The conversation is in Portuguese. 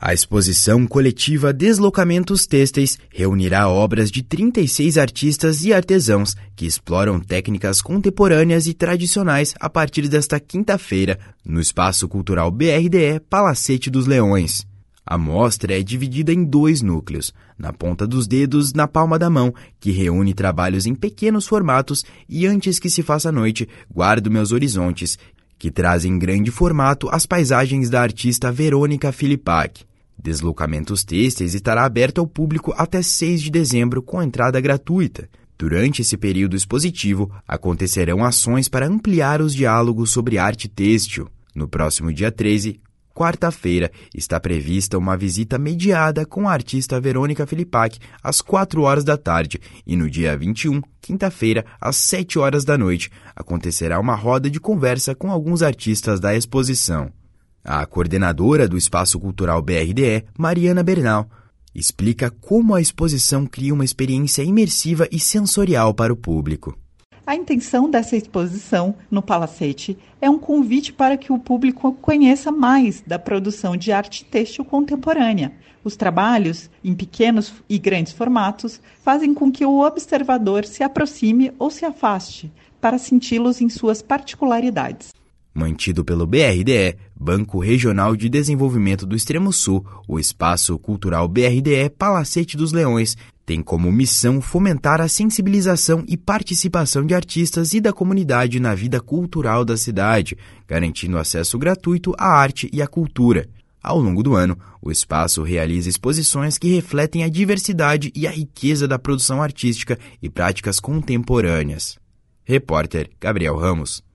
A exposição coletiva Deslocamentos Têxteis reunirá obras de 36 artistas e artesãos que exploram técnicas contemporâneas e tradicionais a partir desta quinta-feira, no Espaço Cultural BRDE Palacete dos Leões. A mostra é dividida em 2 núcleos, na ponta dos dedos, na palma da mão, que reúne trabalhos em pequenos formatos, e Antes que se faça noite, Guardo meus horizontes, que traz em grande formato as paisagens da artista Verônica Filipac. Deslocamentos Têxteis estará aberto ao público até 6 de dezembro com entrada gratuita. Durante esse período expositivo, acontecerão ações para ampliar os diálogos sobre arte têxtil. No próximo dia 13, quarta-feira, está prevista uma visita mediada com a artista Verônica Filipac às 4 horas da tarde e no dia 21, quinta-feira, às 7 horas da noite, acontecerá uma roda de conversa com alguns artistas da exposição. A coordenadora do Espaço Cultural BRDE, Mariana Bernal, explica como a exposição cria uma experiência imersiva e sensorial para o público. A intenção dessa exposição no Palacete é um convite para que o público conheça mais da produção de arte têxtil contemporânea. Os trabalhos, em pequenos e grandes formatos, fazem com que o observador se aproxime ou se afaste para senti-los em suas particularidades. Mantido pelo BRDE, Banco Regional de Desenvolvimento do Extremo Sul, o Espaço Cultural BRDE Palacete dos Leões tem como missão fomentar a sensibilização e participação de artistas e da comunidade na vida cultural da cidade, garantindo acesso gratuito à arte e à cultura. Ao longo do ano, o espaço realiza exposições que refletem a diversidade e a riqueza da produção artística e práticas contemporâneas. Repórter Gabriel Ramos.